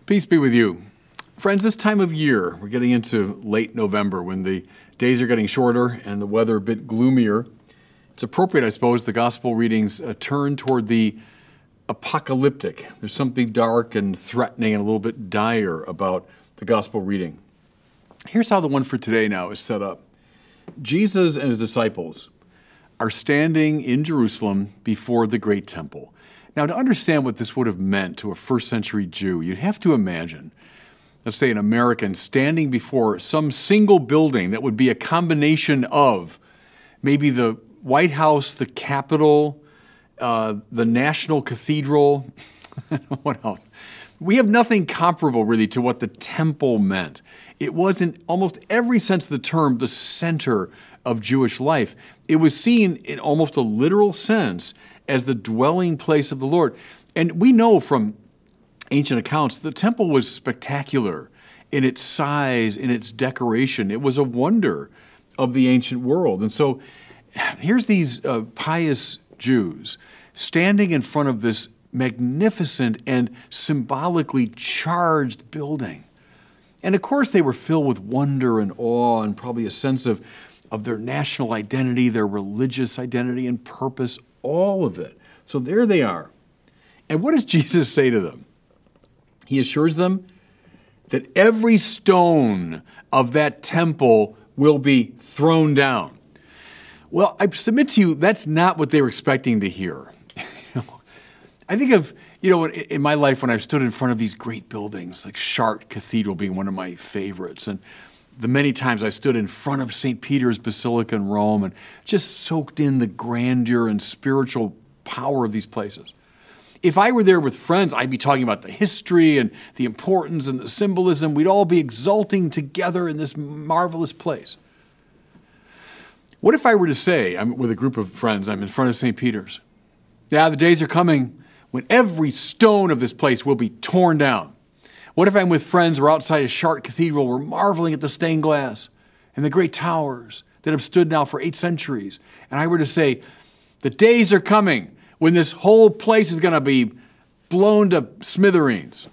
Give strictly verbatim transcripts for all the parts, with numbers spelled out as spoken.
Peace be with you. Friends, this time of year, we're getting into late November when the days are getting shorter and the weather a bit gloomier. It's appropriate, I suppose, the gospel readings uh, turn toward the apocalyptic. There's something dark and threatening and a little bit dire about the gospel reading. Here's how the one for today now is set up. Jesus and his disciples are standing in Jerusalem before the great temple. Now, to understand what this would have meant to a first century Jew, you'd have to imagine, let's say, an American standing before some single building that would be a combination of maybe the White House, the Capitol, uh, the National Cathedral. What else? We have nothing comparable, really, to what the temple meant. It was, in almost every sense of the term, the center of Jewish life. It was seen in almost a literal sense as the dwelling place of the Lord. And we know from ancient accounts, the temple was spectacular in its size, in its decoration. It was a wonder of the ancient world. And so here's these uh, pious Jews standing in front of this magnificent and symbolically charged building. And of course, they were filled with wonder and awe and probably a sense of, of their national identity, their religious identity and purpose, all of it. So there they are. And what does Jesus say to them? He assures them that every stone of that temple will be thrown down. Well, I submit to you, that's not what they were expecting to hear. I think of, you know, in my life when I've stood in front of these great buildings, like Chartres Cathedral being one of my favorites, and the many times I stood in front of Saint Peter's Basilica in Rome and just soaked in the grandeur and spiritual power of these places. If I were there with friends, I'd be talking about the history and the importance and the symbolism. We'd all be exulting together in this marvelous place. What if I were to say, I'm with a group of friends, I'm in front of Saint Peter's. Yeah, the days are coming when every stone of this place will be torn down. What if I'm with friends, we're outside of Chartres Cathedral, we're marveling at the stained glass and the great towers that have stood now for eight centuries, and I were to say, the days are coming when this whole place is going to be blown to smithereens.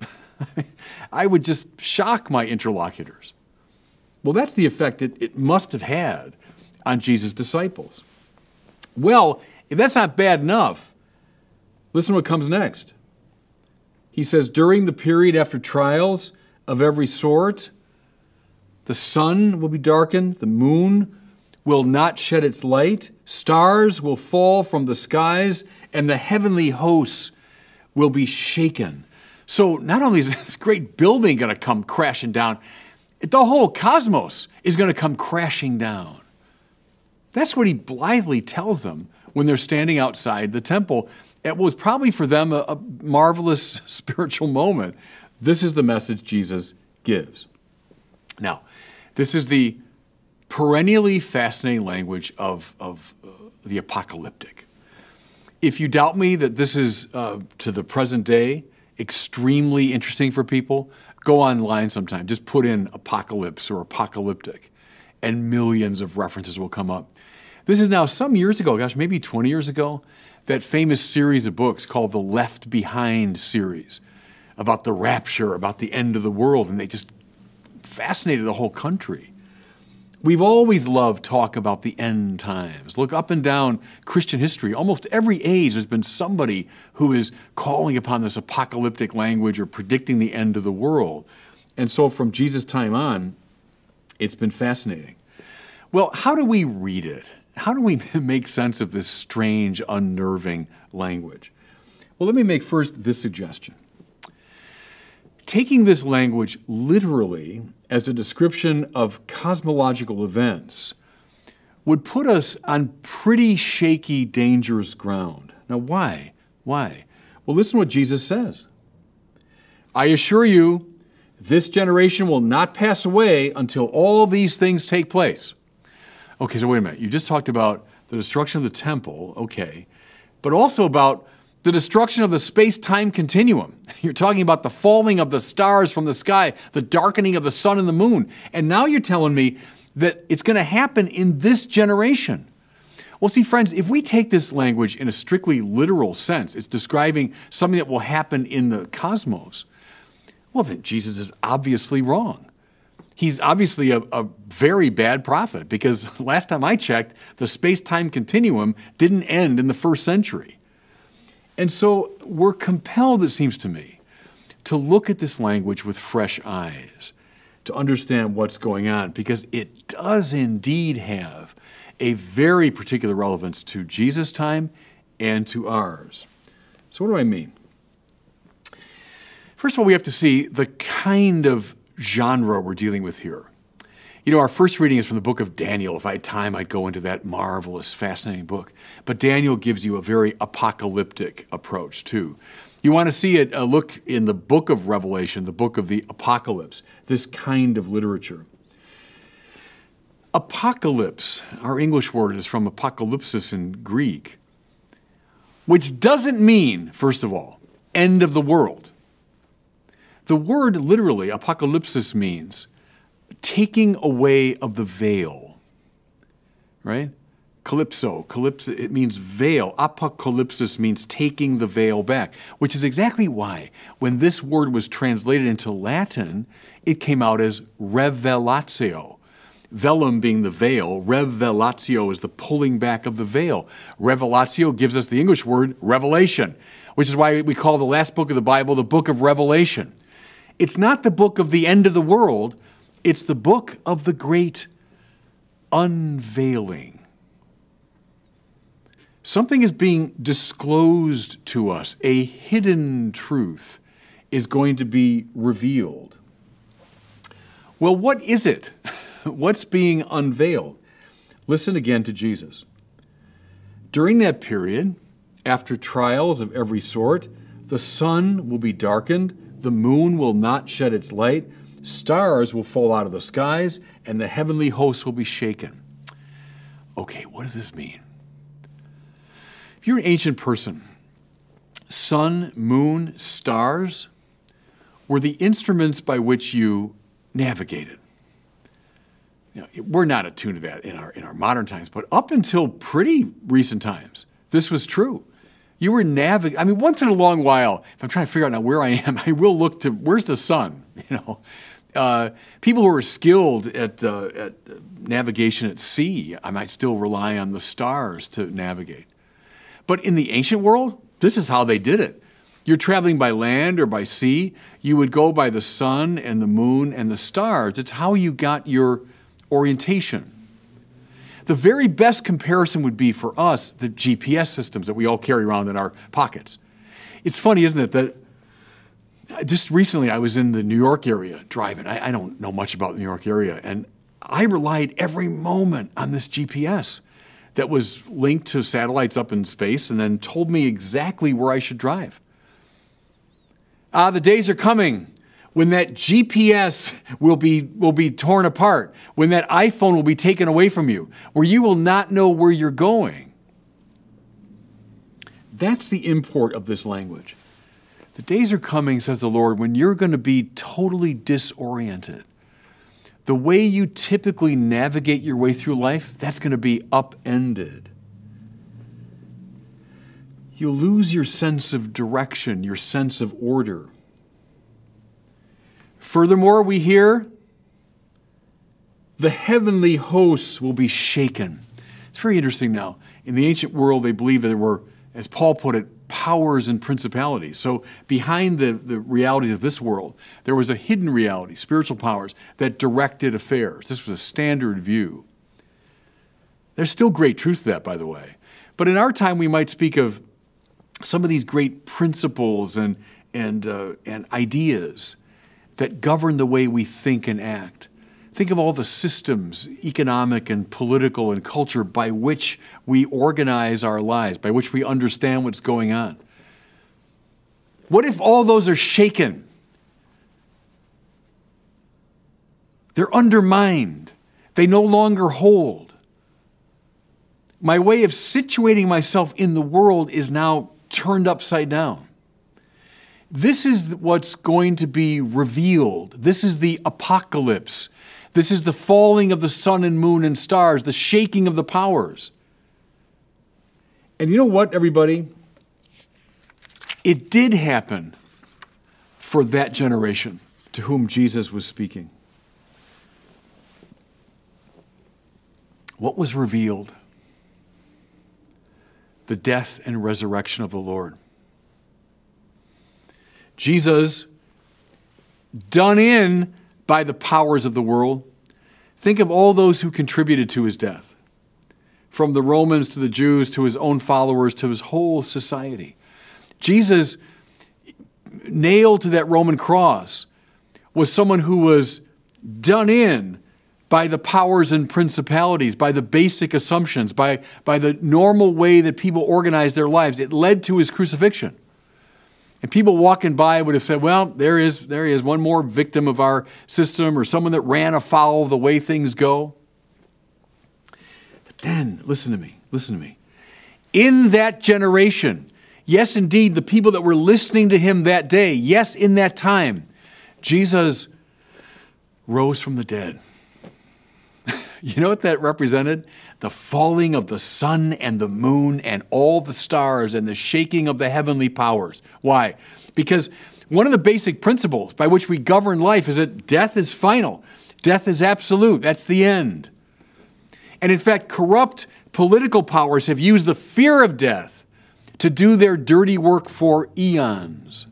I would just shock my interlocutors. Well, that's the effect it, it must have had on Jesus' disciples. Well, if that's not bad enough, listen to what comes next. He says, during the period after trials of every sort, the sun will be darkened, the moon will not shed its light, stars will fall from the skies, and the heavenly hosts will be shaken. So not only is this great building going to come crashing down, the whole cosmos is going to come crashing down. That's what he blithely tells them when they're standing outside the temple. It was probably for them a, a marvelous spiritual moment. This is the message Jesus gives. Now, this is the perennially fascinating language of, of uh, the apocalyptic. If you doubt me that this is, uh, to the present day, extremely interesting for people, go online sometime. Just put in apocalypse or apocalyptic, and millions of references will come up. This is now some years ago, gosh, maybe twenty years ago, that famous series of books called the Left Behind series about the rapture, about the end of the world, and they just fascinated the whole country. We've always loved talk about the end times. Look up and down Christian history. Almost every age there's been somebody who is calling upon this apocalyptic language or predicting the end of the world. And so from Jesus' time on, it's been fascinating. Well, how do we read it? How do we make sense of this strange, unnerving language? Well, let me make first this suggestion. Taking this language literally as a description of cosmological events would put us on pretty shaky, dangerous ground. Now, why? Why? Well, listen to what Jesus says. I assure you, this generation will not pass away until all these things take place. Okay, so wait a minute. You just talked about the destruction of the temple, okay, but also about the destruction of the space-time continuum. You're talking about the falling of the stars from the sky, the darkening of the sun and the moon. And now you're telling me that it's going to happen in this generation. Well, see, friends, if we take this language in a strictly literal sense, it's describing something that will happen in the cosmos, well, then Jesus is obviously wrong. He's obviously a, a very bad prophet, because last time I checked, the space-time continuum didn't end in the first century. And so we're compelled, it seems to me, to look at this language with fresh eyes, to understand what's going on, because it does indeed have a very particular relevance to Jesus' time and to ours. So what do I mean? First of all, we have to see the kind of genre we're dealing with here. You know, our first reading is from the book of Daniel. If I had time, I'd go into that marvelous, fascinating book. But Daniel gives you a very apocalyptic approach, too. You want to see it, a look in the book of Revelation, the book of the apocalypse, this kind of literature. Apocalypse, our English word, is from apokalypsis in Greek, which doesn't mean, first of all, end of the world. The word literally, apocalypsis, means taking away of the veil, right? Calypso, calypso, it means veil. Apocalypsis means taking the veil back, which is exactly why when this word was translated into Latin, it came out as revelatio. Velum being the veil, revelatio is the pulling back of the veil. Revelatio gives us the English word revelation, which is why we call the last book of the Bible the book of Revelation. It's not the book of the end of the world, it's the book of the great unveiling. Something is being disclosed to us. A hidden truth is going to be revealed. Well, what is it? What's being unveiled? Listen again to Jesus. During that period, after trials of every sort, the sun will be darkened, the moon will not shed its light, stars will fall out of the skies, and the heavenly hosts will be shaken. Okay, what does this mean? If you're an ancient person, sun, moon, stars were the instruments by which you navigated. You know, we're not attuned to that in our in our modern times, but up until pretty recent times, this was true. You were navigating. I mean, once in a long while, if I'm trying to figure out now where I am, I will look to where's the sun. You know, uh, people who are skilled at uh, at navigation at sea, I might still rely on the stars to navigate. But in the ancient world, this is how they did it. You're traveling by land or by sea, you would go by the sun and the moon and the stars. It's how you got your orientation. The very best comparison would be for us the G P S systems that we all carry around in our pockets. It's funny, isn't it, that just recently I was in the New York area driving. I, I don't know much about the New York area, and I relied every moment on this G P S that was linked to satellites up in space and then told me exactly where I should drive. Ah, the days are coming when that G P S will be, will be torn apart, when that iPhone will be taken away from you, where you will not know where you're going. That's the import of this language. The days are coming, says the Lord, when you're going to be totally disoriented. The way you typically navigate your way through life, that's going to be upended. You'll lose your sense of direction, your sense of order. Furthermore, we hear the heavenly hosts will be shaken. It's very interesting now. In the ancient world, they believed that there were, as Paul put it, powers and principalities. So behind the, the realities of this world, there was a hidden reality, spiritual powers, that directed affairs. This was a standard view. There's still great truth to that, by the way. But in our time, we might speak of some of these great principles and, and, uh, and ideas that govern the way we think and act. Think of all the systems, economic and political and culture, by which we organize our lives, by which we understand what's going on. What if all those are shaken? They're undermined. They no longer hold. My way of situating myself in the world is now turned upside down. This is what's going to be revealed. This is the apocalypse. This is the falling of the sun and moon and stars, the shaking of the powers. And you know what, everybody? It did happen for that generation to whom Jesus was speaking. What was revealed? The death and resurrection of the Lord. Jesus, done in by the powers of the world. Think of all those who contributed to his death, from the Romans to the Jews to his own followers to his whole society. Jesus, nailed to that Roman cross, was someone who was done in by the powers and principalities, by the basic assumptions, by, by the normal way that people organize their lives. It led to his crucifixion. And people walking by would have said, well, there is, there is one more victim of our system, or someone that ran afoul of the way things go. But then, listen to me, listen to me. In that generation, yes, indeed, the people that were listening to him that day, yes, in that time, Jesus rose from the dead. You know what that represented? The falling of the sun and the moon and all the stars and the shaking of the heavenly powers. Why? Because one of the basic principles by which we govern life is that death is final. Death is absolute. That's the end. And in fact, corrupt political powers have used the fear of death to do their dirty work for eons.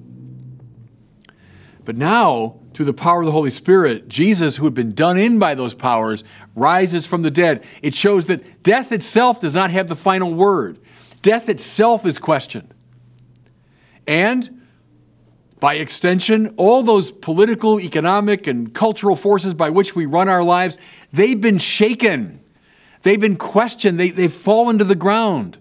But now, through the power of the Holy Spirit, Jesus, who had been done in by those powers, rises from the dead. It shows that death itself does not have the final word. Death itself is questioned. And, by extension, all those political, economic, and cultural forces by which we run our lives, they've been shaken. They've been questioned. They, they've fallen to the ground.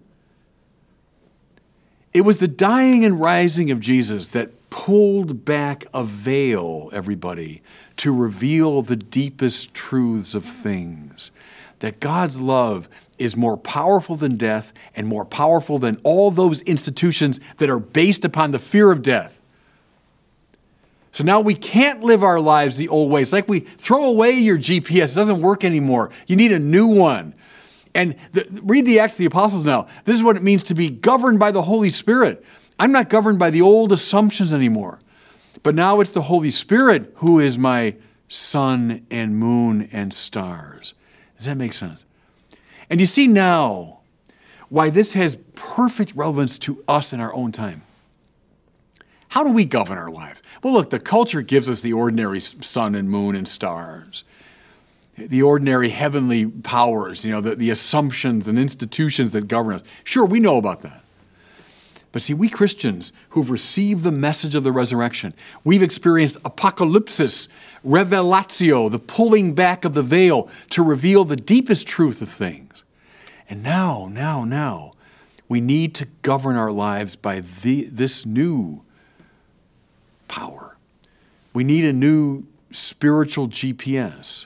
It was the dying and rising of Jesus that pulled back a veil, everybody, to reveal the deepest truths of things. That God's love is more powerful than death and more powerful than all those institutions that are based upon the fear of death. So now we can't live our lives the old way. It's like we throw away your G P S. It doesn't work anymore. You need a new one. And the, read the Acts of the Apostles now. This is what it means to be governed by the Holy Spirit. I'm not governed by the old assumptions anymore. But now it's the Holy Spirit who is my sun and moon and stars. Does that make sense? And you see now why this has perfect relevance to us in our own time. How do we govern our lives? Well, look, the culture gives us the ordinary sun and moon and stars. The ordinary heavenly powers, you know, the, the assumptions and institutions that govern us. Sure, we know about that. But see, we Christians who've received the message of the resurrection, we've experienced apocalypsis, revelatio, the pulling back of the veil to reveal the deepest truth of things. And now, now, now, we need to govern our lives by the, this new power. We need a new spiritual G P S.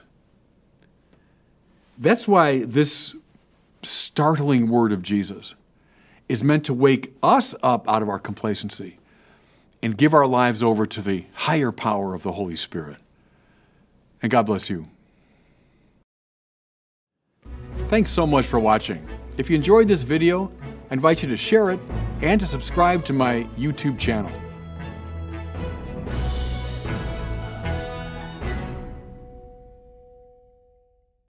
That's why this startling word of Jesus is meant to wake us up out of our complacency and give our lives over to the higher power of the Holy Spirit. And God bless you. Thanks so much for watching. If you enjoyed this video, I invite you to share it and to subscribe to my YouTube channel.